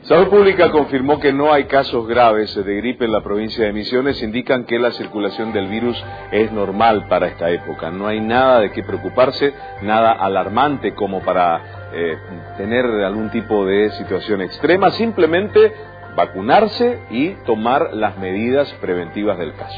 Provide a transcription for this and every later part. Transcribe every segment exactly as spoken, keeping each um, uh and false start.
Salud Pública confirmó que no hay casos graves de gripe en la provincia de Misiones. Indican que la circulación del virus es normal para esta época. No hay nada de qué preocuparse, nada alarmante como para eh, tener algún tipo de situación extrema. Simplemente vacunarse y tomar las medidas preventivas del caso.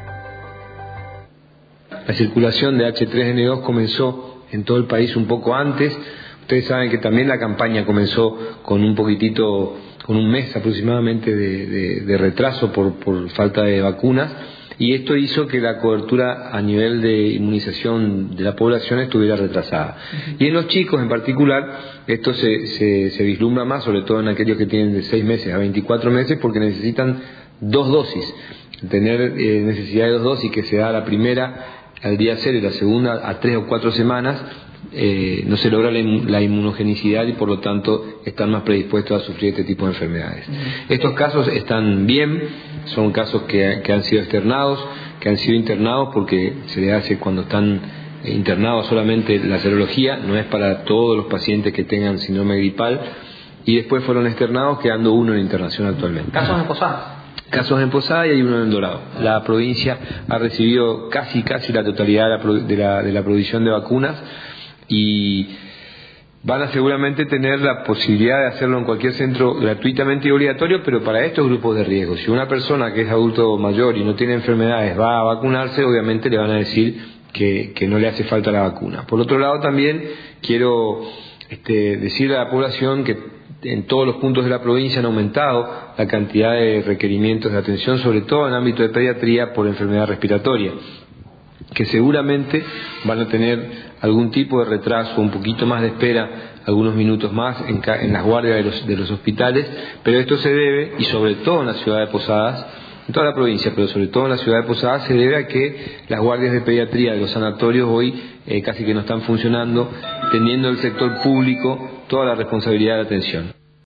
La circulación de hache tres ene dos comenzó en todo el país un poco antes. Ustedes saben que también la campaña comenzó con un poquitito, con un mes aproximadamente de, de, de retraso por, por falta de vacunas, y esto hizo que la cobertura a nivel de inmunización de la población estuviera retrasada. Uh-huh. Y en los chicos en particular, esto se, se, se vislumbra más, sobre todo en aquellos que tienen de seis meses a veinticuatro meses, porque necesitan dos dosis. Tener eh, necesidad de dos dosis, que se da la primera al día cero y la segunda a tres o cuatro semanas, Eh, no se logra la, la inmunogenicidad y por lo tanto están más predispuestos a sufrir este tipo de enfermedades. Uh-huh. Estos casos están bien, son casos que, que han sido externados, que han sido internados, porque se le hace cuando están internados solamente la serología, no es para todos los pacientes que tengan síndrome gripal, y después fueron externados, quedando uno en internación actualmente. ¿Casos en Posadas? Casos en Posada y hay uno en Dorado. La provincia ha recibido casi casi la totalidad de la, de la, de la provisión de vacunas, y van a seguramente tener la posibilidad de hacerlo en cualquier centro gratuitamente y obligatorio, pero para estos grupos de riesgo. Si una persona que es adulto mayor y no tiene enfermedades va a vacunarse, obviamente le van a decir que, que no le hace falta la vacuna. Por otro lado, también quiero este, decirle a la población que en todos los puntos de la provincia han aumentado la cantidad de requerimientos de atención, sobre todo en el ámbito de pediatría por enfermedad respiratoria, que seguramente van a tener algún tipo de retraso, un poquito más de espera, algunos minutos más en, en las guardias de los, de los hospitales, pero esto se debe, y sobre todo en la ciudad de Posadas, en toda la provincia, pero sobre todo en la ciudad de Posadas, se debe a que las guardias de pediatría de los sanatorios hoy eh, casi que no están funcionando, teniendo el sector público toda la responsabilidad de atención.